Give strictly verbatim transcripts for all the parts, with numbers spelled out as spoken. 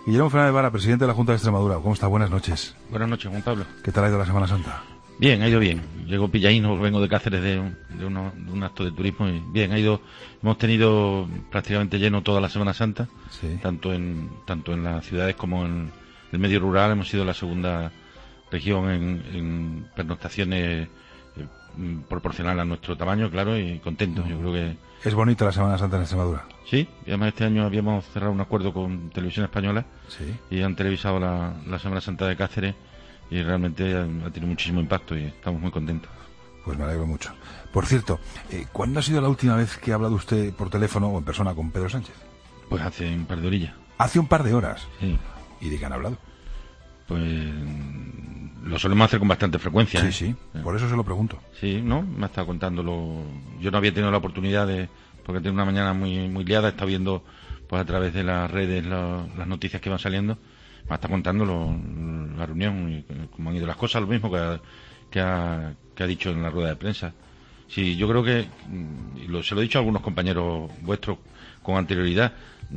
Guillermo Fernández Vara, presidente de la Junta de Extremadura. ¿Cómo está? Buenas noches. Buenas noches, Juan Pablo. ¿Qué tal ha ido la Semana Santa? Bien, ha ido bien. Llego pillaíno, vengo de Cáceres de, un, de, uno, de un acto de turismo y bien, ha ido. Hemos tenido prácticamente lleno toda la Semana Santa, sí. tanto en tanto en las ciudades como en el medio rural. Hemos sido la segunda región en, en pernoctaciones eh, proporcional a nuestro tamaño, claro, y contentos. Yo creo que es bonita la Semana Santa en Extremadura. Sí, y además este año habíamos cerrado un acuerdo con Televisión Española, sí. Y han televisado la, la Semana Santa de Cáceres y realmente ha, ha tenido muchísimo impacto y estamos muy contentos. Pues me alegro mucho. Por cierto, eh, ¿cuándo ha sido la última vez que ha hablado usted por teléfono o en persona con Pedro Sánchez? Pues hace un par de orillas. ¿Hace un par de horas? Sí. ¿Y de qué han hablado? Pues lo solemos hacer con bastante frecuencia. Sí, ¿eh? sí, por eso se lo pregunto. Sí, ¿no? Me ha estado contándolo. Yo no había tenido la oportunidad de... porque tengo una mañana muy muy liada, he estado viendo pues a través de las redes lo, las noticias que van saliendo. Me está contando lo, la reunión y cómo han ido las cosas, lo mismo que ha, que ha, que ha dicho en la rueda de prensa. Sí, yo creo que, y lo, se lo he dicho a algunos compañeros vuestros con anterioridad,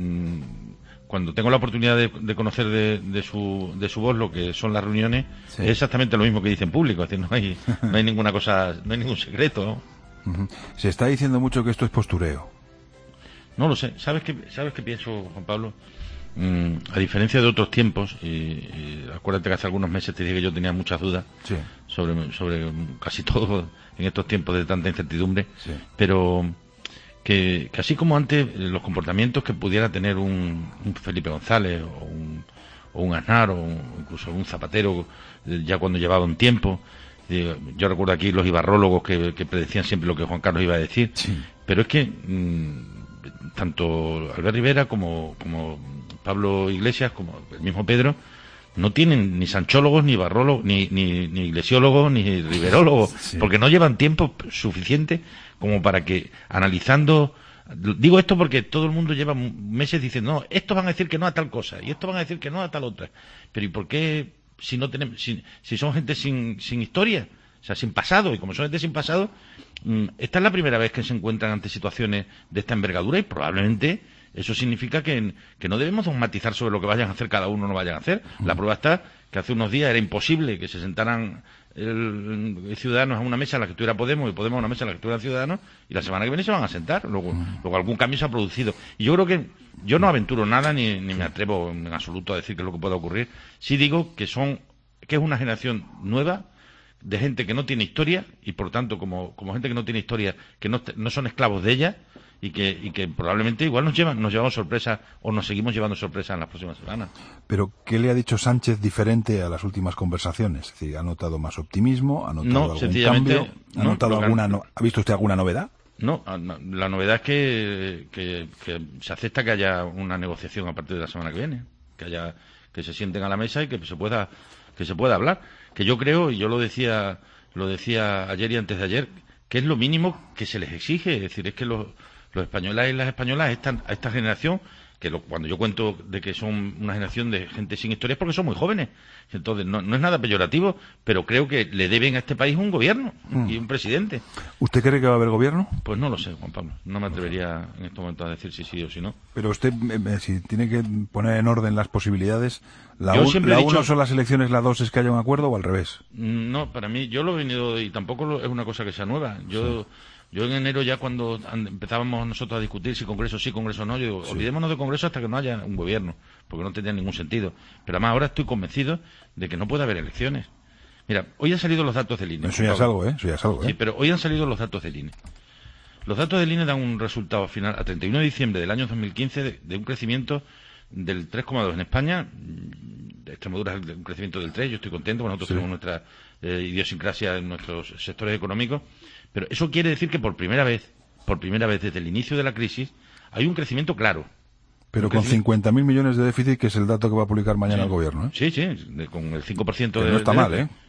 cuando tengo la oportunidad de, de conocer de, de, su, de su voz lo que son las reuniones, sí. Es exactamente lo mismo que dice en público, es decir, no hay, no hay ninguna cosa, no hay ningún secreto, ¿no? Uh-huh. Se está diciendo mucho que esto es postureo. No lo sé. ¿Sabes qué, sabes qué pienso, Juan Pablo? Mm, a diferencia de otros tiempos, y, y acuérdate que hace algunos meses te dije que yo tenía muchas dudas sí. sobre, sobre casi todo en estos tiempos de tanta incertidumbre, sí. pero que, que así como antes los comportamientos que pudiera tener un, un Felipe González o un, o un Aznar o incluso un Zapatero ya cuando llevaba un tiempo. Yo recuerdo aquí los ibarrólogos que, que predecían siempre lo que Juan Carlos iba a decir, sí. Pero es que mmm, tanto Albert Rivera como, como Pablo Iglesias, como el mismo Pedro, no tienen ni sanchólogos, ni barrólogos, ni, ni, ni iglesiólogos, ni riverólogos, sí. Porque no llevan tiempo suficiente como para que, analizando... Digo esto porque todo el mundo lleva meses diciendo, no, estos van a decir que no a tal cosa, y estos van a decir que no a tal otra. Pero ¿y por qué...? Si no tenemos, si, si son gente sin, sin historia, o sea, sin pasado, y como son gente sin pasado, mmm, esta es la primera vez que se encuentran ante situaciones de esta envergadura y probablemente eso significa que, que no debemos dogmatizar sobre lo que vayan a hacer cada uno o no vayan a hacer. La prueba está que hace unos días era imposible que se sentaran el, el Ciudadanos a una mesa en la que estuviera Podemos y Podemos a una mesa en la que estuvieran Ciudadanos y la semana que viene se van a sentar. Luego, luego algún cambio se ha producido. Y yo creo que yo no aventuro nada ni, ni me atrevo en absoluto a decir qué es lo que pueda ocurrir. Sí digo que son que es una generación nueva de gente que no tiene historia y por tanto como, como gente que no tiene historia que no, no son esclavos de ella y que, y que probablemente igual nos llevan nos llevamos sorpresa o nos seguimos llevando sorpresa en las próximas semanas. Pero ¿qué le ha dicho Sánchez diferente a las últimas conversaciones? Es decir, ¿ha notado más optimismo? ¿Ha notado no, algún cambio? ¿Ha no, notado alguna no, ¿Ha visto usted alguna novedad? No, la novedad es que, que, que se acepta que haya una negociación a partir de la semana que viene, que haya que se sienten a la mesa y que se pueda que se pueda hablar, que yo creo, y yo lo decía lo decía ayer y antes de ayer, que es lo mínimo que se les exige, es decir, es que los, los españoles y las españolas están a esta generación, que lo, cuando yo cuento de que son una generación de gente sin historia es porque son muy jóvenes, entonces no, no es nada peyorativo, pero creo que le deben a este país un gobierno mm. y un presidente. ¿Usted cree que va a haber gobierno? Pues no lo sé, Juan Pablo, no me atrevería en estos momentos a decir si sí o si no. Pero usted, eh, si tiene que poner en orden las posibilidades, la, yo un, la dicho, uno son las elecciones, la dos es que haya un acuerdo o al revés. No, para mí, yo lo he venido, y tampoco lo, es una cosa que sea nueva, yo... Sí. Yo en enero ya cuando empezábamos nosotros a discutir si Congreso sí, Congreso no, yo digo, sí. Olvidémonos de Congreso hasta que no haya un gobierno, porque no tendría ningún sentido. Pero además ahora estoy convencido de que no puede haber elecciones. Mira, hoy han salido los datos del I N E. Eso ya es algo, ¿eh? Eso ya es algo, ¿eh? Sí, pero hoy han salido los datos del I N E. Los datos del I N E dan un resultado final a treinta y uno de diciembre del año dos mil quince de, de un crecimiento del tres coma dos en España. De Extremadura es un crecimiento del tres, yo estoy contento, porque nosotros sí. tenemos nuestra eh, idiosincrasia en nuestros sectores económicos. Pero eso quiere decir que por primera vez, por primera vez desde el inicio de la crisis, hay un crecimiento claro. Pero con cincuenta mil millones de déficit, que es el dato que va a publicar mañana sí. el gobierno, ¿eh? Sí, sí, de, con el cinco por ciento que de... no está de, mal, ¿eh?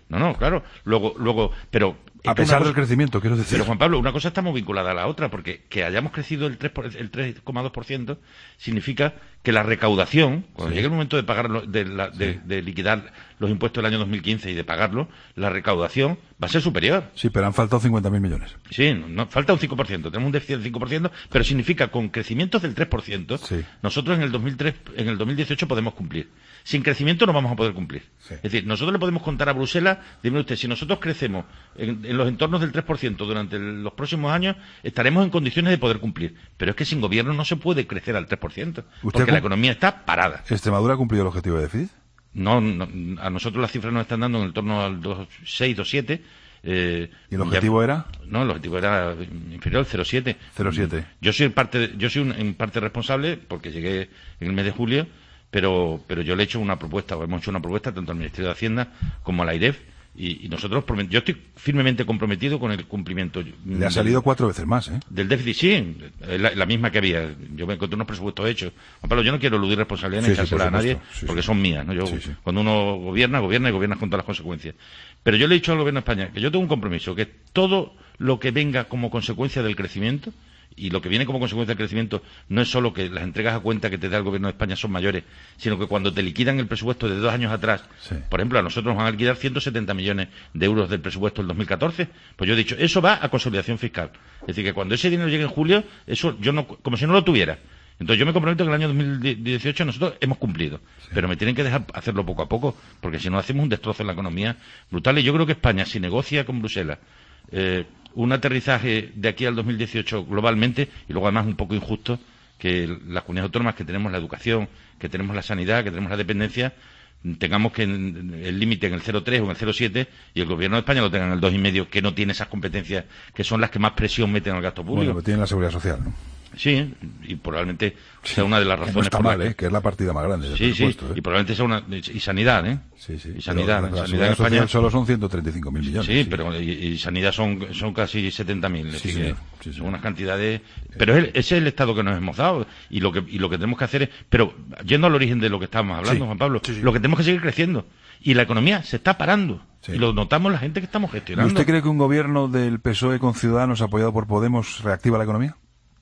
No, no, claro. Luego, luego, pero... A pesar del crecimiento, quiero decir. Pero, Juan Pablo, una cosa está muy vinculada a la otra, porque que hayamos crecido el tres por, el tres coma dos por ciento significa que la recaudación, cuando sí. llegue el momento de pagar, de, la, de, sí. de liquidar los impuestos del año dos mil quince y de pagarlo, la recaudación va a ser superior. Sí, pero han faltado cincuenta mil millones. Sí, no, falta un cinco por ciento. Tenemos un déficit del cinco por ciento, pero significa con crecimientos del tres por ciento, sí. nosotros en el dos mil tres, en el dos mil dieciocho podemos cumplir. Sin crecimiento no vamos a poder cumplir. Sí. Es decir, nosotros le podemos contar a Bruselas, dime usted, si nosotros crecemos en, en los entornos del tres por ciento durante el, los próximos años, estaremos en condiciones de poder cumplir. Pero es que sin gobierno no se puede crecer al tres por ciento, porque la economía está parada. ¿Extremadura ha cumplido el objetivo de déficit? No, no, a nosotros las cifras nos están dando en el torno al dos coma seis, dos coma siete. Eh, ¿Y el objetivo ya, era? No, el objetivo era inferior al cero coma siete. cero coma siete. Yo soy parte, yo soy un, en parte responsable porque llegué en el mes de julio, pero pero yo le he hecho una propuesta, o hemos hecho una propuesta tanto al Ministerio de Hacienda como a la AIREF, y, y nosotros, yo estoy firmemente comprometido con el cumplimiento. Le ha salido del, cuatro veces más, ¿eh? Del déficit, sí, la, la misma que había. Yo me encontré unos presupuestos hechos. Juan Pablo, yo no quiero eludir responsabilidad ni sí, echársela sí, a nadie, sí, porque sí. son mías, ¿no? Yo, sí, sí. Cuando uno gobierna, gobierna y gobierna con todas las consecuencias. Pero yo le he dicho al Gobierno de España que yo tengo un compromiso, que todo lo que venga como consecuencia del crecimiento, y lo que viene como consecuencia del crecimiento no es solo que las entregas a cuenta que te da el Gobierno de España son mayores, sino que cuando te liquidan el presupuesto de dos años atrás, sí. por ejemplo, a nosotros nos van a liquidar ciento setenta millones de euros del presupuesto del dos mil catorce, pues yo he dicho, eso va a consolidación fiscal. Es decir, que cuando ese dinero llegue en julio, eso yo no, como si no lo tuviera. Entonces yo me comprometo que en el año dos mil dieciocho nosotros hemos cumplido, sí. pero me tienen que dejar hacerlo poco a poco, porque si no hacemos un destrozo en la economía brutal. Y yo creo que España, si negocia con Bruselas, eh, un aterrizaje de aquí al dos mil dieciocho globalmente, y luego además un poco injusto que las comunidades autónomas que tenemos la educación, que tenemos la sanidad, que tenemos la dependencia, tengamos que el límite en el cero coma tres o en el cero coma siete y el Gobierno de España lo tenga en el dos coma cinco, que no tiene esas competencias que son las que más presión meten al gasto público. Bueno, pero tienen la seguridad social, ¿no? Sí, y probablemente sea una de las razones. No está por mal, la que... ¿eh? Que es la partida más grande del sí, presupuesto. Sí, ¿eh? y probablemente sea una. Y sanidad, ¿eh? Sí, sí. Y sanidad. La, la sanidad en España solo son ciento treinta y cinco mil millones. Sí, sí. pero y, y sanidad son, son casi setenta mil. Sí, sí, sí, son unas cantidades. Pero es, ese es el estado que nos hemos dado. Y lo que, y lo que tenemos que hacer es. Pero yendo al origen de lo que estábamos hablando, sí, Juan Pablo, sí, sí. lo que tenemos que seguir creciendo. Y la economía se está parando. Sí. Y lo notamos la gente que estamos gestionando. ¿Usted cree que un gobierno del P S O E con Ciudadanos apoyado por Podemos reactiva la economía?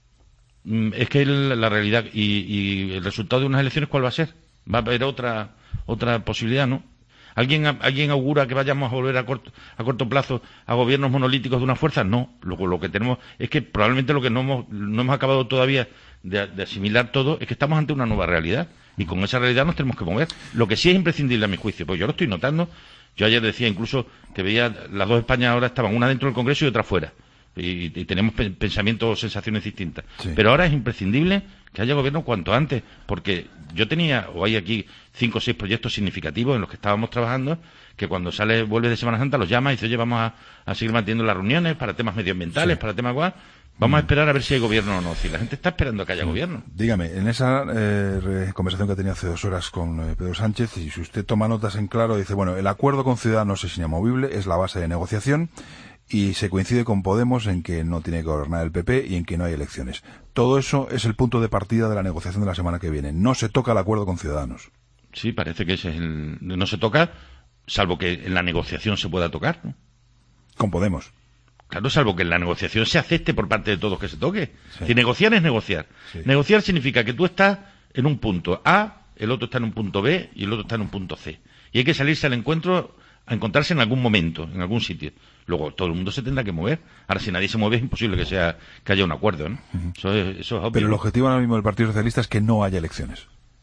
Es que el, la realidad y, y el resultado de unas elecciones, ¿cuál va a ser? Va a haber otra otra posibilidad, ¿no? ¿Alguien alguien augura que vayamos a volver a corto a corto plazo a gobiernos monolíticos de una fuerza? No. Lo, lo que tenemos es que probablemente lo que no hemos no hemos acabado todavía de, de asimilar todo es que estamos ante una nueva realidad y con esa realidad nos tenemos que mover. Lo que sí es imprescindible a mi juicio, pues yo lo estoy notando. Yo ayer decía incluso que veía las dos Españas ahora estaban una dentro del Congreso y otra fuera. Y, y tenemos pe pensamientos o sensaciones distintas. Sí. Pero ahora es imprescindible que haya gobierno cuanto antes, porque yo tenía, o hay aquí, cinco o seis proyectos significativos en los que estábamos trabajando, que cuando sale, vuelve de Semana Santa, los llama y dice, oye, vamos a, a seguir manteniendo las reuniones para temas medioambientales, sí. para temas guay. Vamos a esperar a ver si hay gobierno o no. Si la gente está esperando que haya sí. gobierno. Dígame, en esa eh, conversación que tenía hace dos horas con eh, Pedro Sánchez, y si usted toma notas en claro, dice, bueno, el acuerdo con Ciudadanos es inamovible, es la base de negociación, y se coincide con Podemos en que no tiene que gobernar el P P y en que no hay elecciones. Todo eso es el punto de partida de la negociación de la semana que viene. No se toca el acuerdo con Ciudadanos. Sí, parece que ese es el... no se toca, salvo que en la negociación se pueda tocar, ¿no? Con Podemos. Claro, salvo que en la negociación se acepte por parte de todos que se toque. Sí. Si negociar es negociar. Sí. Negociar significa que tú estás en un punto A, el otro está en un punto B y el otro está en un punto C. Y hay que salirse al encuentro a encontrarse en algún momento, en algún sitio. Luego todo el mundo se tendrá que mover. Ahora, si nadie se mueve, es imposible que sea que haya un acuerdo, ¿no? Uh-huh. Eso es, eso es obvio. Pero el objetivo ahora mismo del Partido Socialista es que no haya elecciones.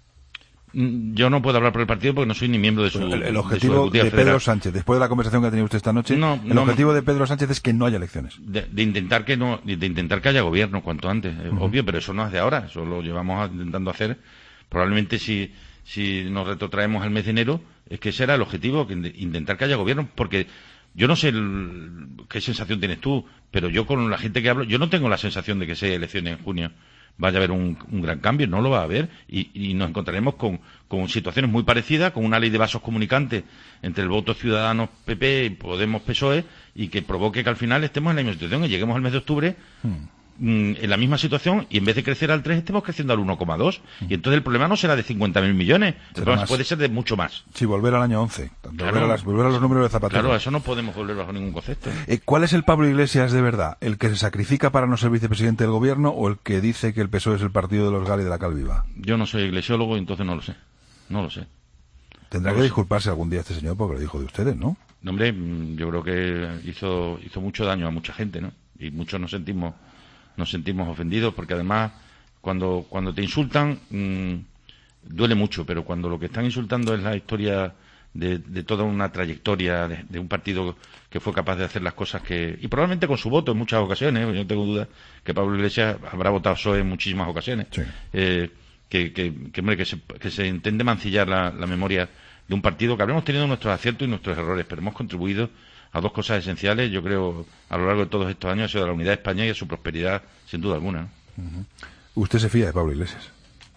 Yo no puedo hablar por el partido porque no soy ni miembro de su... El, el objetivo de, de Pedro Sánchez, después de la conversación que ha tenido usted esta noche, no, el no, objetivo de Pedro Sánchez es que no haya elecciones. De, de intentar que no, de intentar que haya gobierno cuanto antes, es uh-huh. obvio, pero eso no es de ahora, eso lo llevamos intentando hacer. Probablemente si, si nos retrotraemos al mes de enero, es que ese era el objetivo, que intentar que haya gobierno, porque yo no sé el, qué sensación tienes tú, pero yo con la gente que hablo, yo no tengo la sensación de que sea elecciones en junio vaya a haber un, un gran cambio, no lo va a haber, y, y nos encontraremos con, con situaciones muy parecidas, con una ley de vasos comunicantes entre el voto Ciudadanos P P, Podemos P S O E, y que provoque que al final estemos en la misma situación y lleguemos al mes de octubre hmm. mm, en la misma situación y en vez de crecer al tres estemos creciendo al uno coma dos. Y entonces el problema no será de cincuenta mil millones, el problema puede ser de mucho más. Sí, volver al año once, volver, claro, a, las, volver a los números de Zapatero. Claro, a eso no podemos volver bajo ningún concepto. Eh, ¿Cuál es el Pablo Iglesias de verdad? ¿El que se sacrifica para no ser vicepresidente del gobierno o el que dice que el P S O E es el partido de los Gal y de la Cal Viva? Yo no soy iglesiólogo y entonces no lo sé. No lo sé. Tendrá no que lo disculparse sé. algún día este señor porque lo dijo de ustedes, ¿no? Hombre, yo creo que hizo hizo mucho daño a mucha gente, ¿no? Y muchos nos sentimos nos sentimos ofendidos porque además cuando cuando te insultan mmm, duele mucho, pero cuando lo que están insultando es la historia de, de toda una trayectoria de, de un partido que fue capaz de hacer las cosas que y probablemente con su voto en muchas ocasiones, ¿eh? Yo no tengo duda que Pablo Iglesias habrá votado P S O E en muchísimas ocasiones. Sí. Eh, que, que, que, hombre, que, se, que se intente mancillar la, la memoria de un partido que habremos tenido nuestros aciertos y nuestros errores, pero hemos contribuido a dos cosas esenciales, yo creo, a lo largo de todos estos años, ha sido a la unidad de España y a su prosperidad, sin duda alguna, ¿no? Uh-huh. ¿Usted se fía de Pablo Iglesias?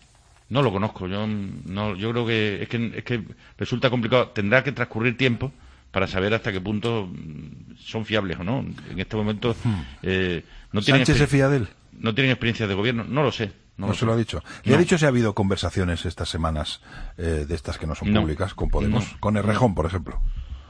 No lo conozco, yo no, yo creo que es que es que resulta complicado, tendrá que transcurrir tiempo para saber hasta qué punto son fiables o no. En este momento uh-huh. eh, no tienen ¿Sánchez se fía de él? No tienen experiencia de gobierno, no lo sé. No, no se sé. lo ha dicho. ¿Le no. ha dicho si ha habido conversaciones estas semanas eh, de estas que no son no. públicas con Podemos? No. Con Errejón, por ejemplo.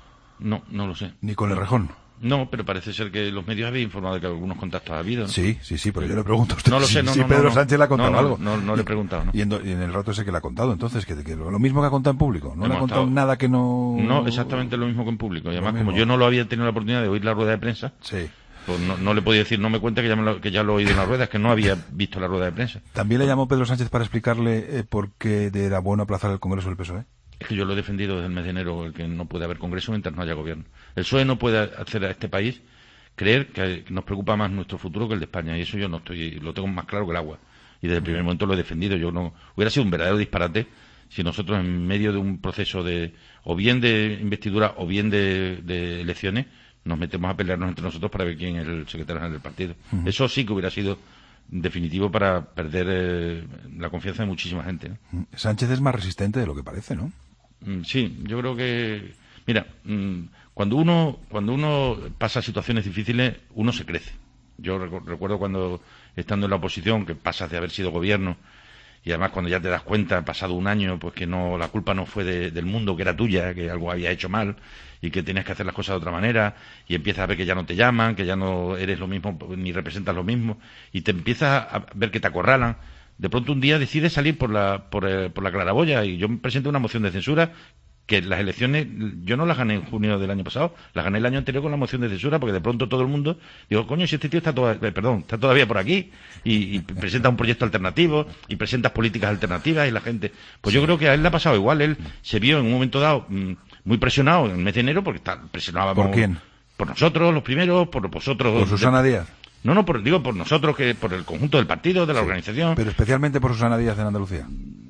No, no lo sé. ¿Ni con Errejón? No, pero parece ser que los medios habían informado de que algunos contactos ha habido, ¿no? Sí, sí, sí, pero yo le pregunto a usted no lo sé, si, no, si no, Pedro no, Sánchez le ha contado no, no, algo. No, no, no le he preguntado, ¿no? Y en, y en el rato ese que le ha contado, entonces, que, que lo mismo que ha contado en público. No Hemos le ha contado estado... nada que no... No, exactamente lo mismo que en público. Y además, mismo. como yo no lo había tenido la oportunidad de oír la rueda de prensa, sí. pues no, no le podía decir, no me cuente que ya, me lo, que ya lo he oído en la rueda, es que no había visto la rueda de prensa. ¿También le llamó Pedro Sánchez para explicarle eh, por qué era bueno aplazar el Congreso del P S O E? Es que yo lo he defendido desde el mes de enero, el que no puede haber Congreso mientras no haya gobierno. El P S O E no puede hacer a este país creer que nos preocupa más nuestro futuro que el de España, y eso yo no estoy, lo tengo más claro que el agua. Y desde el primer momento lo he defendido. Yo no hubiera sido un verdadero disparate si nosotros en medio de un proceso de o bien de investidura o bien de, de elecciones nos metemos a pelearnos entre nosotros para ver quién es el secretario general del partido. Uh-huh. Eso sí que hubiera sido definitivo para perder eh, la confianza de muchísima gente, ¿no? Sánchez es más resistente de lo que parece, ¿no? Mm, sí, yo creo que mira, mm, cuando uno cuando uno pasa situaciones difíciles uno se crece. Yo recu- recuerdo cuando estando en la oposición que pasas de haber sido gobierno y además cuando ya te das cuenta pasado un año pues que no la culpa no fue de, del mundo, que era tuya, que algo había hecho mal y que tenías que hacer las cosas de otra manera y empiezas a ver que ya no te llaman, que ya no eres lo mismo ni representas lo mismo y te empiezas a ver que te acorralan. De pronto un día decides salir por la por, eh, por la claraboya y yo me presenté una moción de censura que las elecciones yo no las gané en junio del año pasado, las gané el año anterior con la moción de censura porque de pronto todo el mundo digo, coño, si este tío está toda, eh, perdón, está todavía por aquí y, y presenta un proyecto alternativo y presentas políticas alternativas y la gente, pues yo creo que a él le ha pasado igual, él se vio en un momento dado mmm, muy presionado en el mes de enero porque está, presionábamos ¿por quién? Por nosotros los primeros, por vosotros. ¿Por Susana de, Díaz? No, no, por, digo por nosotros, que por el conjunto del partido, de la sí, organización. Pero especialmente por Susana Díaz en Andalucía.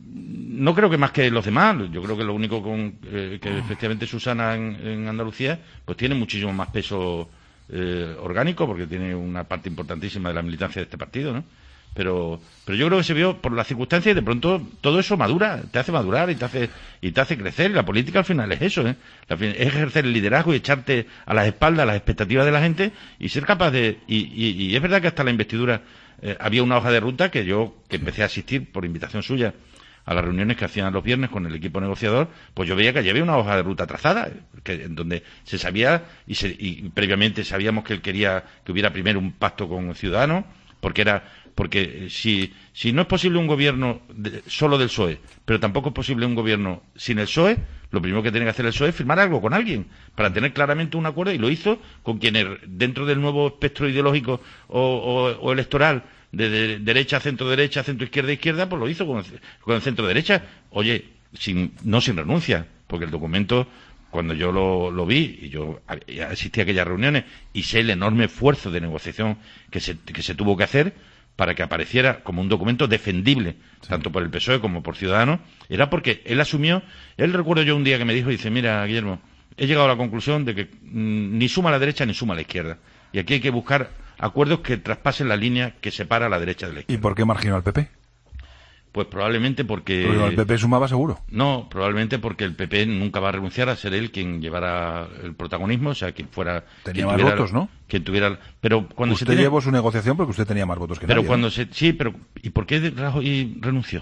No creo que más que los demás. Yo creo que lo único con, eh, que efectivamente Susana en, en Andalucía pues tiene muchísimo más peso eh, orgánico porque tiene una parte importantísima de la militancia de este partido, ¿no? Pero, pero yo creo que se vio por las circunstancias y de pronto todo eso madura, te hace madurar y te hace y te hace crecer. Y la política al final es eso, ¿eh? Es ejercer el liderazgo y echarte a las espaldas las expectativas de la gente y ser capaz de... Y, y, y es verdad que hasta la investidura eh, había una hoja de ruta que yo, que empecé a asistir por invitación suya a las reuniones que hacían los viernes con el equipo negociador, pues yo veía que allí había una hoja de ruta trazada, que, en donde se sabía y, se, y previamente sabíamos que él quería que hubiera primero un pacto con Ciudadanos, porque era porque si si no es posible un gobierno de, solo del P S O E, pero tampoco es posible un gobierno sin el P S O E, lo primero que tiene que hacer el P S O E es firmar algo con alguien, para tener claramente un acuerdo, y lo hizo con quienes dentro del nuevo espectro ideológico o, o, o electoral de, de derecha, centro-derecha, centro-izquierda, izquierda, pues lo hizo con, con el centro-derecha, oye, sin, no sin renuncia, porque el documento, cuando yo lo, lo vi, y yo asistí a aquellas reuniones, y sé el enorme esfuerzo de negociación que se, que se tuvo que hacer para que apareciera como un documento defendible, sí, tanto por el P S O E como por Ciudadanos, era porque él asumió, él recuerdo yo un día que me dijo, dice, mira, Guillermo, he llegado a la conclusión de que mmm, ni suma a la derecha ni suma a la izquierda, y aquí hay que buscar acuerdos que traspasen la línea que separa a la derecha de la izquierda. ¿Y por qué marginó al P P? Pues probablemente porque... Pero el P P sumaba seguro. No, probablemente porque el P P nunca va a renunciar a ser él quien llevara el protagonismo, o sea, quien fuera... Tenía quien más tuviera, votos, ¿no? Quien tuviera... Pero cuando usted se tiene... llevó su negociación porque usted tenía más votos que pero nadie. cuando ¿no? se... Sí, pero ¿y por qué Rajoy renunció?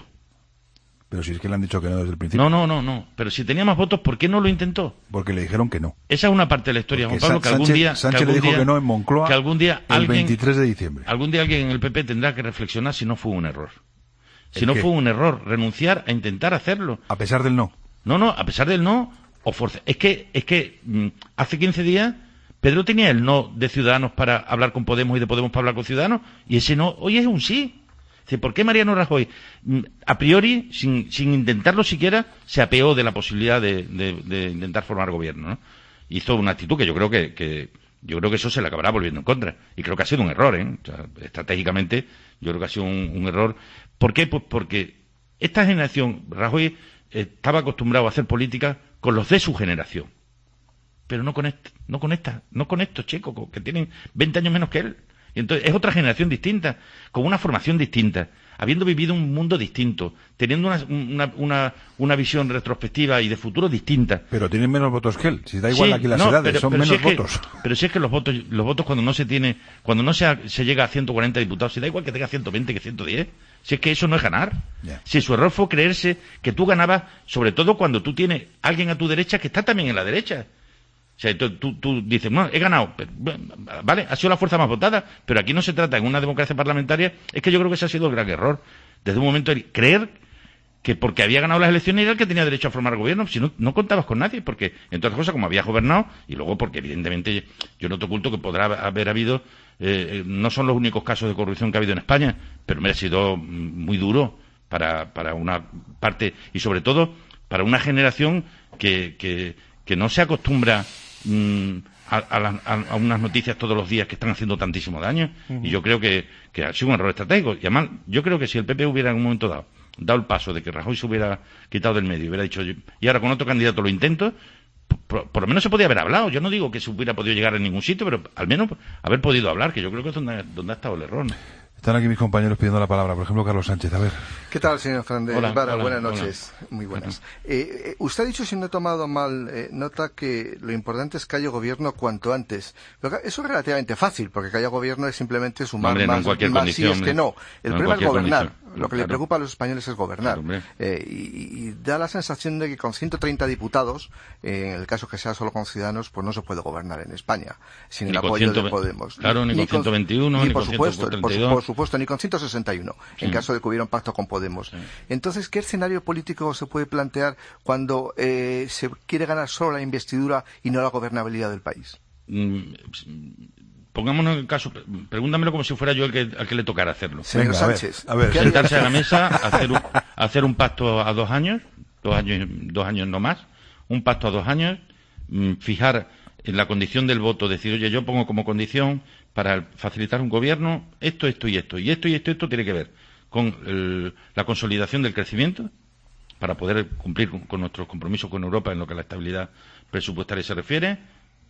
Pero si es que le han dicho que no desde el principio. No, no, no, no. Pero si tenía más votos, ¿por qué no lo intentó? Porque le dijeron que no. Esa es una parte de la historia, Porque Juan Pablo, que algún Sánchez, día... Sánchez que algún le dijo día, que no en Moncloa que algún día el alguien, veintitrés de diciembre. Algún día alguien en el P P tendrá que reflexionar si no fue un error. Si ¿El no qué? fue un error, renunciar a intentar hacerlo. A pesar del no. No, no, a pesar del no, o forza. Es que, es que mm, hace quince días Pedro tenía el no de Ciudadanos para hablar con Podemos y de Podemos para hablar con Ciudadanos, y ese no hoy es un sí. Dice, ¿por qué Mariano Rajoy, mm, a priori, sin, sin intentarlo siquiera, se apeó de la posibilidad de, de, de intentar formar gobierno, ¿no? Hizo una actitud que yo creo que, que yo creo que eso se le acabará volviendo en contra. Y creo que ha sido un error, ¿eh? O sea, estratégicamente, yo creo que ha sido un, un error. ¿Por qué? Pues porque esta generación, Rajoy estaba acostumbrado a hacer política con los de su generación. Pero no con esta, no con esta, no con estos chicos que tienen veinte años menos que él. Y entonces es otra generación distinta, con una formación distinta, habiendo vivido un mundo distinto, teniendo una, una, una, una visión retrospectiva y de futuro distinta. Pero tienen menos votos que él. Si da igual Sí, aquí las no, edades, pero, son pero menos si es que, votos. Pero si es que los votos, los votos cuando no se tiene, cuando no se, ha, se llega a ciento cuarenta diputados, si da igual que tenga ciento veinte que ciento diez, si es que eso no es ganar. Yeah. Si su error fue creerse que tú ganabas, sobre todo cuando tú tienes alguien a tu derecha que está también en la derecha. O sea, tú, tú, tú dices, no, he ganado, pero, vale, ha sido la fuerza más votada, pero aquí no se trata en una democracia parlamentaria, es que yo creo que ese ha sido el gran error. Desde un momento el creer que porque había ganado las elecciones era el que tenía derecho a formar gobierno, si no, no contabas con nadie, porque, entre otras cosas, como había gobernado, y luego porque evidentemente yo no te oculto que podrá haber habido, eh, no son los únicos casos de corrupción que ha habido en España, pero me ha sido muy duro para, para una parte, y sobre todo para una generación que, que, que no se acostumbra A, a, a unas noticias todos los días que están haciendo tantísimo daño. Uh-huh. Y yo creo que, que ha sido un error estratégico. Y además, yo creo que si el P P hubiera en un momento dado dado el paso de que Rajoy se hubiera quitado del medio y hubiera dicho, y ahora con otro candidato lo intento, por, por lo menos se podía haber hablado. Yo no digo que se hubiera podido llegar a ningún sitio, pero al menos haber podido hablar, que yo creo que es donde, donde ha estado el error, ¿no? Están aquí mis compañeros pidiendo la palabra. Por ejemplo, Carlos Sánchez, a ver. ¿Qué tal, señor Fernández? Hola, Vara, hola, buenas hola. noches. Muy buenas. Eh, eh, usted ha dicho, si no he tomado mal eh, nota, que lo importante es que haya gobierno cuanto antes. Pero eso es relativamente fácil, porque que haya gobierno es simplemente sumar Hombre, no más, en cualquier más condición, sí es que no. El no problema es gobernar. condición. Lo que Claro. le preocupa a los españoles es gobernar. Claro, eh, y, y da la sensación de que con ciento treinta diputados, eh, en el caso que sea solo con Ciudadanos, pues no se puede gobernar en España, sin Ni el con apoyo ciento de Podemos. Claro, ni, ni con ciento veintiuno, ni, ni por con supuesto, ciento por, treinta y dos. por supuesto, ni con ciento sesenta y uno, Sí. en caso de que hubiera un pacto con Podemos. Sí. Entonces, ¿qué escenario político se puede plantear cuando eh, se quiere ganar solo la investidura y no la gobernabilidad del país? Mm, Pongámonos en el caso, pregúntamelo como si fuera yo el que, al que le tocara hacerlo. Señor Venga, a ver, Sánchez, a ver. ¿qué haría? Sentarse a la mesa, hacer un, hacer un pacto a dos años, dos años, dos años no más, un pacto a dos años, mm, fijar en la condición del voto, decir, oye, yo pongo como condición para facilitar un gobierno esto, esto y esto, y esto y esto, esto tiene que ver con el, la consolidación del crecimiento, para poder cumplir con, con nuestros compromisos con Europa en lo que a la estabilidad presupuestaria se refiere,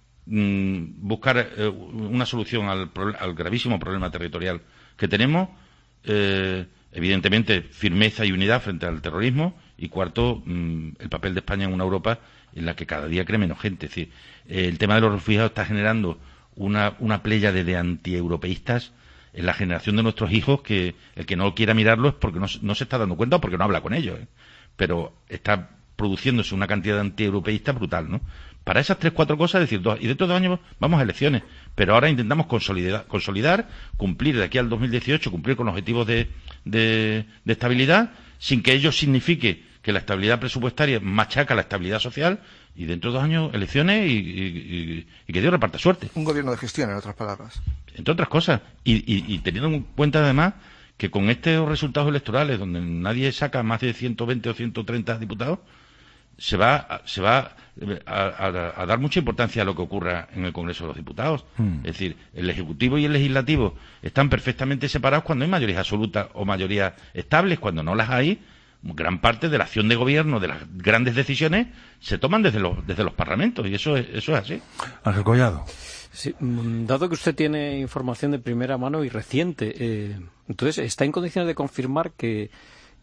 buscar eh, una solución al, al gravísimo problema territorial que tenemos, eh, evidentemente firmeza y unidad frente al terrorismo, y cuarto, mmm, el papel de España en una Europa en la que cada día cree menos gente. Es decir, eh, el tema de los refugiados está generando una, una pléyade de antieuropeístas en la generación de nuestros hijos, que el que no quiera mirarlo es porque no, no se está dando cuenta o porque no habla con ellos, ¿eh? Pero está produciéndose una cantidad de antieuropeístas brutal, ¿no? Para esas tres, cuatro cosas, es decir, dos, y dentro de dos años vamos a elecciones, pero ahora intentamos consolidar, consolidar, cumplir de aquí al dos mil dieciocho, cumplir con los objetivos de, de, de estabilidad, sin que ello signifique que la estabilidad presupuestaria machaca la estabilidad social, y dentro de dos años elecciones y, y, y, y que Dios reparta suerte. Un gobierno de gestión, en otras palabras. Entre otras cosas, y, y, y teniendo en cuenta además que con estos resultados electorales, donde nadie saca más de ciento veinte o ciento treinta diputados, se va, se va a, a, a dar mucha importancia a lo que ocurra en el Congreso de los Diputados. Mm. Es decir, el Ejecutivo y el Legislativo están perfectamente separados cuando hay mayorías absolutas o mayorías estables. Cuando no las hay, gran parte de la acción de gobierno, de las grandes decisiones, se toman desde los, desde los parlamentos, y eso es, eso es así. Ángel Collado. Sí, dado que usted tiene información de primera mano y reciente, eh, entonces, ¿está en condiciones de confirmar que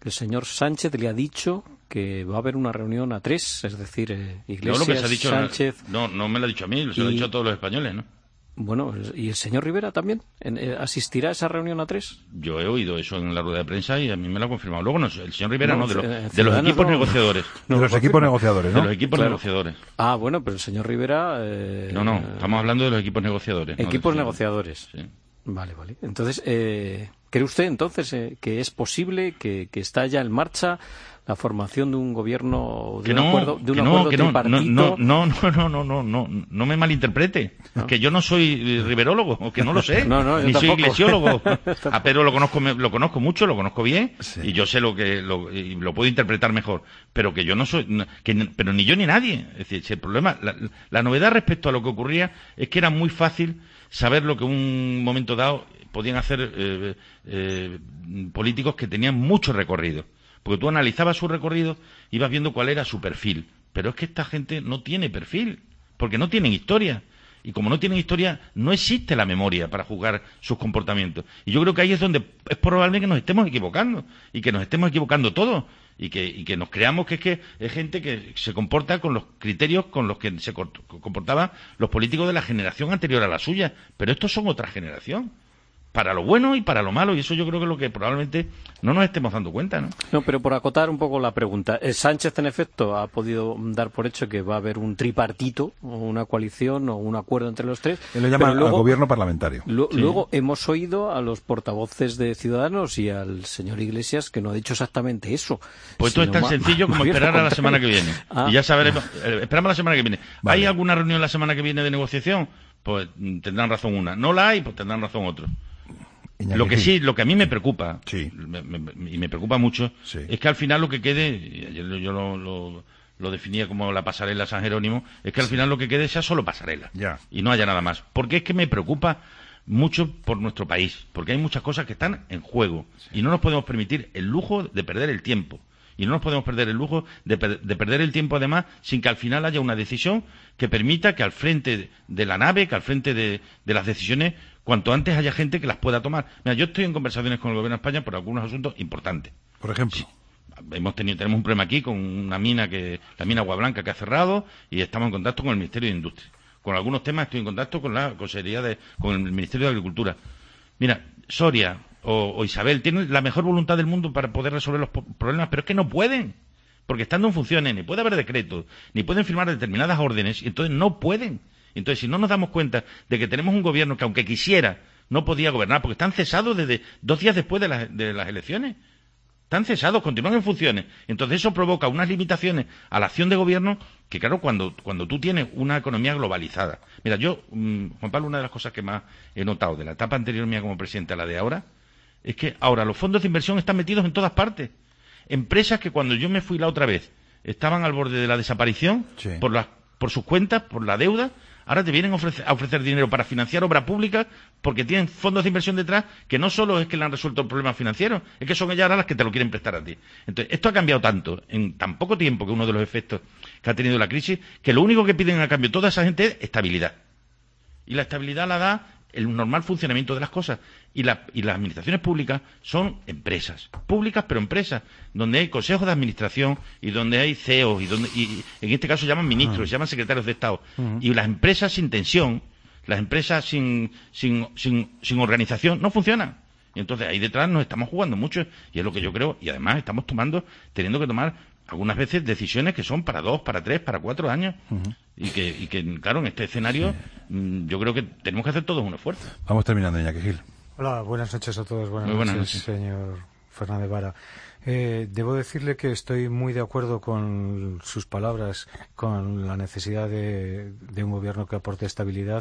que el señor Sánchez le ha dicho que va a haber una reunión a tres, es decir, eh, Iglesias, no, lo que se ha dicho, Sánchez... No, no me lo ha dicho a mí, se lo ha dicho a todos los españoles, ¿no? Bueno, ¿y el señor Rivera también asistirá a esa reunión a tres? Yo he oído eso en la rueda de prensa y a mí me lo ha confirmado. Luego, no, el señor Rivera no, no de, lo, de los equipos no, negociadores. No, de los equipos negociadores, ¿no? De los equipos claro. negociadores. Ah, bueno, pero el señor Rivera... Eh, no, no, estamos hablando de los equipos negociadores. Equipos no negociadores. Sí. Vale, vale. Entonces, eh, ¿cree usted entonces eh, que es posible, que, que está ya en marcha la formación de un gobierno de que un no, acuerdo, de un que acuerdo no, que no, tripartito? No, no, no, no, no, no, no, no me malinterprete. ¿No? Que yo no soy riverólogo, o que no lo sé, no, no, ni tampoco. soy iglesiólogo. A Pedro lo conozco, lo conozco mucho, lo conozco bien, sí. y yo sé lo que lo, y lo puedo interpretar mejor. Pero que yo no soy, que, pero ni yo ni nadie. Es decir, el problema, la, la novedad respecto a lo que ocurría es que era muy fácil saber lo que en un momento dado podían hacer eh, eh, políticos que tenían mucho recorrido. Porque tú analizabas su recorrido y ibas viendo cuál era su perfil. Pero es que esta gente no tiene perfil, porque no tienen historia. Y como no tienen historia, no existe la memoria para juzgar sus comportamientos. Y yo creo que ahí es donde es probable que nos estemos equivocando, y que nos estemos equivocando todos, y que, y que nos creamos que es que es gente que se comporta con los criterios con los que se comportaban los políticos de la generación anterior a la suya. Pero estos son otra generación. Para lo bueno y para lo malo, y eso yo creo que es lo que probablemente no nos estemos dando cuenta, ¿no? No, pero por acotar un poco la pregunta, Sánchez, en efecto, ha podido dar por hecho que va a haber un tripartito, o una coalición, o un acuerdo entre los tres. Él lo llama al gobierno parlamentario. Lo, sí. Luego hemos oído a los portavoces de Ciudadanos y al señor Iglesias que no ha dicho exactamente eso. Pues esto es tan sencillo como esperar a la semana que viene. Ah. Y ya sabremos, esperamos la semana que viene. Vale. ¿Hay alguna reunión la semana que viene de negociación? Pues tendrán razón una. No la hay, pues tendrán razón otro. Iñaki, lo que sí, lo que a mí me preocupa, sí. me, me, y me preocupa mucho, sí. es que al final lo que quede, yo, yo lo, lo, lo definía como la pasarela San Jerónimo, es que al final lo que quede sea solo pasarela, ya. y no haya nada más. Porque es que me preocupa mucho por nuestro país, porque hay muchas cosas que están en juego, sí. y no nos podemos permitir el lujo de perder el tiempo. Y no nos podemos perder el lujo de, per de perder el tiempo, además, sin que al final haya una decisión que permita que al frente de la nave, que al frente de, de las decisiones, cuanto antes haya gente que las pueda tomar. Mira, yo estoy en conversaciones con el Gobierno de España por algunos asuntos importantes. Por ejemplo. Sí. Hemos tenido, tenemos un problema aquí con una mina, que la mina Agua Blanca, que ha cerrado, y estamos en contacto con el Ministerio de Industria. Con algunos temas estoy en contacto con la Consejería de, con el Ministerio de Agricultura. Mira, Soria o, o Isabel tienen la mejor voluntad del mundo para poder resolver los problemas, pero es que no pueden, porque estando en funciones, ni puede haber decretos, ni pueden firmar determinadas órdenes, y entonces no pueden. Entonces, si no nos damos cuenta de que tenemos un gobierno que, aunque quisiera, no podía gobernar, porque están cesados desde dos días después de, la, de las elecciones, están cesados, continúan en funciones. Entonces eso provoca unas limitaciones a la acción de gobierno que, claro, cuando, cuando tú tienes una economía globalizada. Mira, yo, mmm, Juan Pablo, una de las cosas que más he notado de la etapa anterior mía como presidente a la de ahora, es que ahora los fondos de inversión están metidos en todas partes. Empresas que cuando yo me fui la otra vez estaban al borde de la desaparición, sí. por, las, por sus cuentas, por la deuda, ahora te vienen a ofrecer, a ofrecer dinero para financiar obra pública porque tienen fondos de inversión detrás que no solo es que le han resuelto el problema financiero, es que son ellas ahora las que te lo quieren prestar a ti. Entonces, esto ha cambiado tanto en tan poco tiempo, que uno de los efectos que ha tenido la crisis, que lo único que piden a cambio toda esa gente es estabilidad. Y la estabilidad la da el normal funcionamiento de las cosas. Y, la, y las administraciones públicas son empresas, públicas pero empresas, donde hay consejos de administración y donde hay C E Os, y, donde, y en este caso se llaman ministros, uh-huh. se llaman secretarios de Estado. Uh-huh. Y las empresas sin tensión, las empresas sin, sin, sin, sin organización, no funcionan. Y entonces ahí detrás nos estamos jugando mucho, y es lo que yo creo, y además estamos tomando, teniendo que tomar algunas veces decisiones que son para dos, para tres, para cuatro años. Uh-huh. Y que, y que, claro, en este escenario sí. yo creo que tenemos que hacer todos un esfuerzo. Vamos terminando, Iñaki Gil. Hola, buenas noches a todos. Buenas, muy buenas noches, noches, señor Fernández Vara. Eh, debo decirle que estoy muy de acuerdo con sus palabras, con la necesidad de, de un gobierno que aporte estabilidad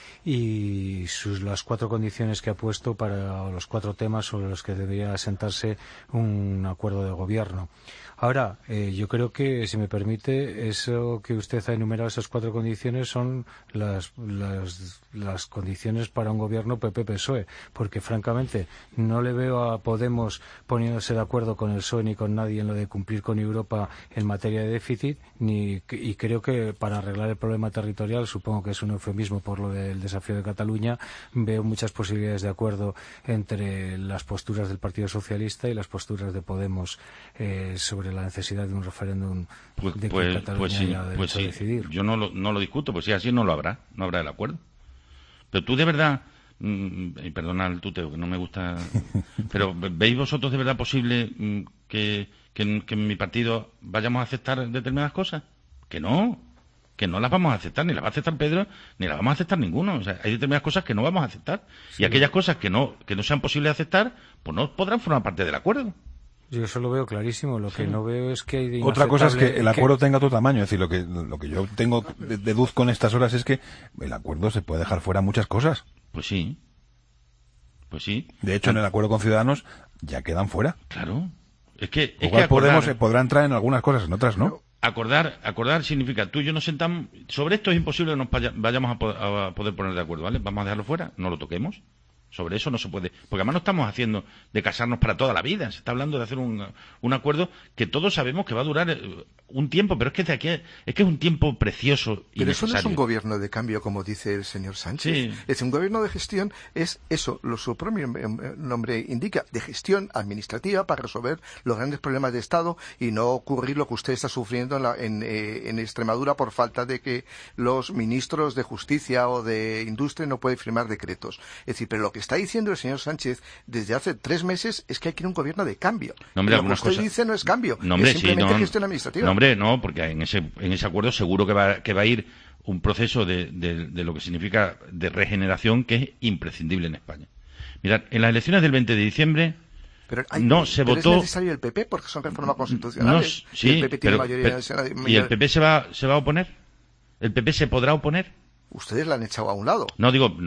y sus, las cuatro condiciones que ha puesto para los cuatro temas sobre los que debería asentarse un acuerdo de gobierno. Ahora, eh, yo creo que, si me permite, eso que usted ha enumerado, esas cuatro condiciones, son las, las, las condiciones para un gobierno P P P S O E, porque, francamente, no le veo a Podemos poniéndose de acuerdo con el P S O E ni con nadie en lo de cumplir con Europa en materia de déficit, ni y creo que para arreglar el problema territorial, supongo que es un eufemismo por lo del desafío de Cataluña, veo muchas posibilidades de acuerdo entre las posturas del Partido Socialista y las posturas de Podemos eh, sobre la necesidad de un referéndum pues, de que pues, Cataluña pues sí, haya derecho pues sí. a decidir. Yo no lo, no lo discuto, pues si así no lo habrá, no habrá el acuerdo. Pero tú de verdad, mmm, y perdona el tuteo, que no me gusta, pero ¿veis vosotros de verdad posible mmm, que, que, que en mi partido vayamos a aceptar determinadas cosas? Que no, que no las vamos a aceptar, ni las va a aceptar Pedro, ni las vamos a aceptar ninguno. O sea, hay determinadas cosas que no vamos a aceptar. Sí. Y aquellas cosas que no, que no sean posibles de aceptar, pues no podrán formar parte del acuerdo. Yo eso lo veo clarísimo. Lo que sí. no veo es que hay de Otra cosa es que el acuerdo que... tenga otro tamaño. Es decir, lo que, lo que yo tengo, deduzco en estas horas es que el acuerdo se puede dejar fuera muchas cosas. Pues sí. Pues sí. De hecho, en el acuerdo con Ciudadanos ya quedan fuera. Claro. Es que, es que acordar... Podemos, eh, podrá entrar en algunas cosas, en otras no. Acordar, acordar significa tú y yo nos sentamos. Sobre esto es imposible que nos vayamos a poder, a poder poner de acuerdo, ¿vale? Vamos a dejarlo fuera, no lo toquemos. Sobre eso no se puede. Porque además no estamos haciendo de casarnos para toda la vida. Se está hablando de hacer un, un acuerdo que todos sabemos que va a durar un tiempo, pero es que de aquí es que es un tiempo precioso y pero necesario. Eso no es un gobierno de cambio, como dice el señor Sánchez. Sí. Es un gobierno de gestión, es eso, lo su propio nombre indica, de gestión administrativa para resolver los grandes problemas de Estado y no ocurrir lo que usted está sufriendo en, la, en, eh, en Extremadura por falta de que los ministros de Justicia o de Industria no pueden firmar decretos. Es decir, pero lo que está diciendo el señor Sánchez desde hace tres meses es que hay que ir a un gobierno de cambio. No, hombre, lo que usted cosas... dice no es cambio, no, hombre, es simplemente sí, no, gestión administrativa. No, hombre, no, porque en ese, en ese acuerdo seguro que va, que va a ir un proceso de, de, de lo que significa de regeneración que es imprescindible en España. Mirad, en las elecciones del veinte de diciembre pero hay, no se pero votó... es necesario el P P porque son reformas constitucionales. No, sí, y el P P tiene pero, mayoría pero, en el Senado. ¿Y el P P se va, se va a oponer? ¿El P P se podrá oponer? Ustedes la han echado a un lado. No, digo... No,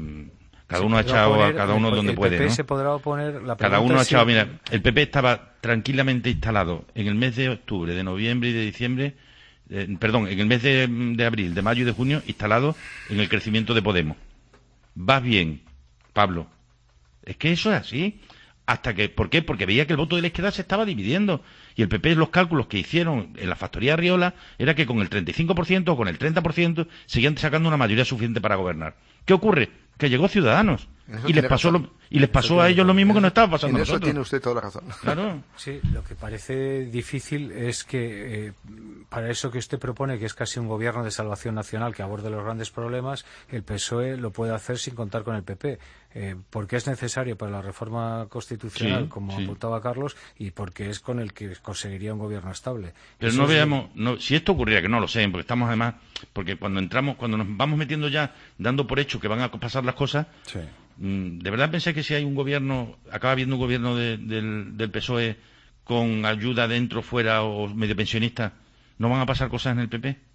cada uno ha echado a cada uno donde puede, ¿no? El P P se podrá oponer. La cada uno ha echado... Mira, el P P estaba tranquilamente instalado en el mes de octubre, de noviembre y de diciembre... Eh, perdón, en el mes de, de abril, de mayo y de junio, instalado en el crecimiento de Podemos. Vas bien, Pablo. Es que eso es así. Hasta que, ¿por qué? Porque veía que el voto de la izquierda se estaba dividiendo. Y el P P, los cálculos que hicieron en la factoría Arriola, era que con el treinta y cinco por ciento o con el treinta por ciento seguían sacando una mayoría suficiente para gobernar. ¿Qué ocurre? Que llegó Ciudadanos. Y les pasó, lo, y les pasó a ellos lo mismo que nos estaba pasando a nosotros. En eso tiene usted toda la razón. Claro. Sí, lo que parece difícil es que eh, para eso que usted propone, que es casi un gobierno de salvación nacional que aborde los grandes problemas, el P S O E lo puede hacer sin contar con el P P. Eh, porque es necesario para la reforma constitucional, sí, como sí. apuntaba Carlos, y porque es con el que conseguiría un gobierno estable. Pero eso no es veamos, de... no, si esto ocurriera, que no lo sé, porque estamos además, porque cuando entramos, cuando nos vamos metiendo ya, dando por hecho que van a pasar las cosas, sí. ¿de verdad pensáis que si hay un gobierno, acaba habiendo un gobierno de, del, del P S O E con ayuda dentro, fuera o medio pensionista, no van a pasar cosas en el P P?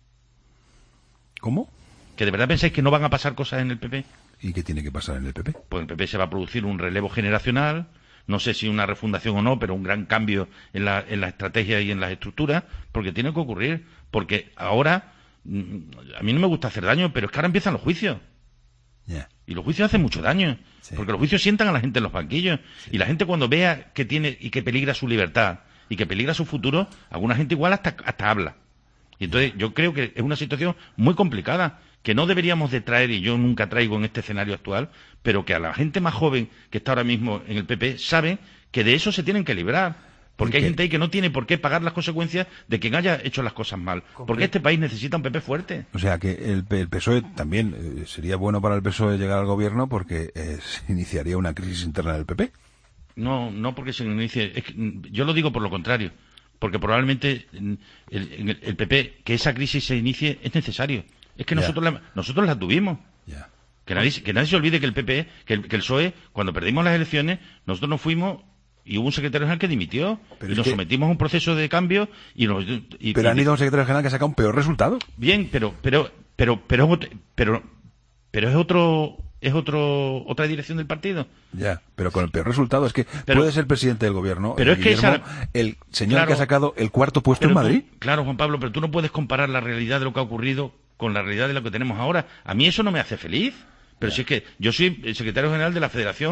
¿Cómo? ¿Que de verdad pensáis que no van a pasar cosas en el P P? ¿Y qué tiene que pasar en el P P? Pues en el P P se va a producir un relevo generacional, no sé si una refundación o no, pero un gran cambio en la, en la estrategia y en las estructuras, porque tiene que ocurrir, porque ahora, a mí no me gusta hacer daño, pero es que ahora empiezan los juicios. Yeah. Y los juicios hacen mucho daño, sí. Porque los juicios sientan a la gente en los banquillos, sí. Y la gente cuando vea que tiene y que peligra su libertad y que peligra su futuro, alguna gente igual hasta, hasta habla. Y entonces yo creo que es una situación muy complicada, que no deberíamos de traer, y yo nunca traigo en este escenario actual, pero que a la gente más joven que está ahora mismo en el P P sabe que de eso se tienen que librar. Porque hay gente ahí que no tiene por qué pagar las consecuencias de quien haya hecho las cosas mal. Porque este país necesita un P P fuerte. O sea que el, el P S O E también eh, sería bueno para el P S O E llegar al gobierno porque eh, se iniciaría una crisis interna del P P. No, no porque se inicie. Es que, yo lo digo por lo contrario. Porque probablemente el, el, el P P, que esa crisis se inicie, es necesario. Es que nosotros la, nosotros la tuvimos. Yeah. Que nadie, que nadie se olvide que el P P, que el, que el P S O E, cuando perdimos las elecciones, nosotros nos fuimos y hubo un secretario general que dimitió. Pero y nos que... sometimos a un proceso de cambio y nos... Y, pero y, han ido a un secretario general que ha sacado un peor resultado. Bien, pero pero pero pero pero pero es otro es otro otra dirección del partido. Ya, pero con el peor resultado es que pero, puede ser presidente del gobierno. Pero es Guillermo, que esa, el señor claro, que ha sacado el cuarto puesto en Madrid. Tú, claro, Juan Pablo, pero tú no puedes comparar la realidad de lo que ha ocurrido con la realidad de lo que tenemos ahora. A mí eso no me hace feliz. Pero ya. Si es que yo soy el secretario general de la Federación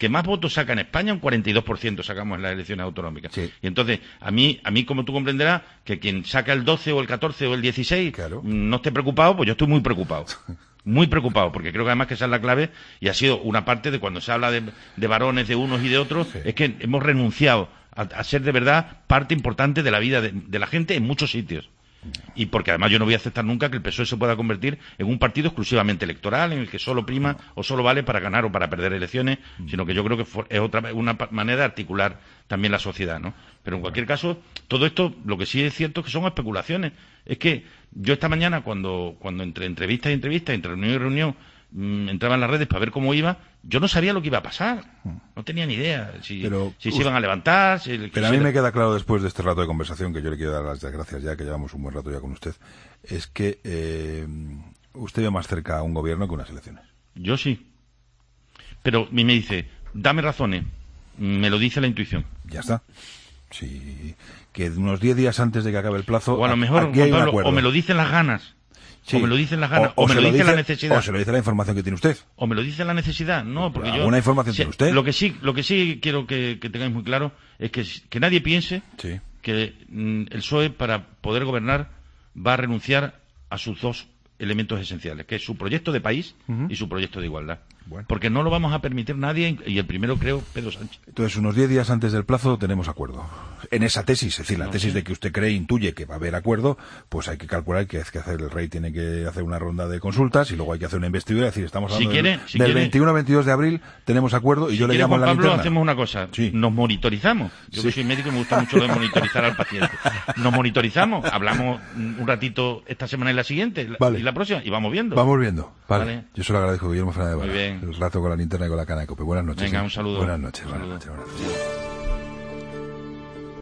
que más votos saca en España, un cuarenta y dos por ciento sacamos en las elecciones autonómicas. Sí. Y entonces, a mí, a mí, como tú comprenderás, que quien saca el doce o el catorce o el dieciséis claro. no esté preocupado, pues yo estoy muy preocupado. Muy preocupado, porque creo que además que esa es la clave, y ha sido una parte de cuando se habla de, de varones de unos y de otros, sí. es que hemos renunciado a, a ser de verdad parte importante de la vida de, de la gente en muchos sitios. Y porque además yo no voy a aceptar nunca que el P S O E se pueda convertir en un partido exclusivamente electoral, en el que solo prima o solo vale para ganar o para perder elecciones, sino que yo creo que es otra una manera de articular también la sociedad, ¿no? Pero en cualquier caso, todo esto, lo que sí es cierto es que son especulaciones. Es que yo esta mañana, cuando, cuando entre entrevista y entrevista, entre reunión y reunión, mmm, entraba en las redes para ver cómo iba, yo no sabía lo que iba a pasar. No tenía ni idea si, pero, si se iban a levantar. Si pero quisiera... a mí me queda claro después de este rato de conversación, que yo le quiero dar las gracias ya, que llevamos un buen rato ya con usted, es que eh, usted ve más cerca a un gobierno que unas elecciones. Yo sí. Pero me dice, dame razones. Me lo dice la intuición. Ya está. Sí, que unos diez días antes de que acabe el plazo, o a lo mejor, aquí hay un acuerdo. O me lo dicen las ganas. Sí. O me lo dicen las ganas, o, o, o me lo, lo dice, dice la necesidad. O se lo dice la información que tiene usted. O me lo dice la necesidad. No, porque yo... ¿Alguna información si, tiene usted? Lo que sí, lo que sí quiero que, que tengáis muy claro es que, que nadie piense sí. que mm, el P S O E, para poder gobernar, va a renunciar a sus dos elementos esenciales, que es su proyecto de país uh-huh. y su proyecto de igualdad. Bueno. Porque no lo vamos a permitir nadie, y el primero creo Pedro Sánchez. Entonces, unos diez días antes del plazo tenemos acuerdo. En esa tesis, es decir, la no, tesis sí. de que usted cree, intuye que va a haber acuerdo, pues hay que calcular que es que hacer el rey tiene que hacer una ronda de consultas y luego hay que hacer una investidura, es decir, estamos hablando si quiere, del, si del quiere, veintiuno al veintidós de abril tenemos acuerdo y si yo le quiere, llamo Juan a la Pablo, linterna. hacemos una cosa, sí. nos monitorizamos. Yo sí. que soy médico y me gusta mucho lo de monitorizar al paciente. Nos monitorizamos, hablamos un ratito esta semana y la siguiente, vale. y la próxima, y vamos viendo. Vamos viendo, vale. vale. Yo se lo agradezco, Guillermo Fernández. Muy bien. El rato con la linterna y con la cana de cope. Buenas noches. Venga, ¿eh? un saludo. Buenas noches, un buenas saludo. noches, buenas noches.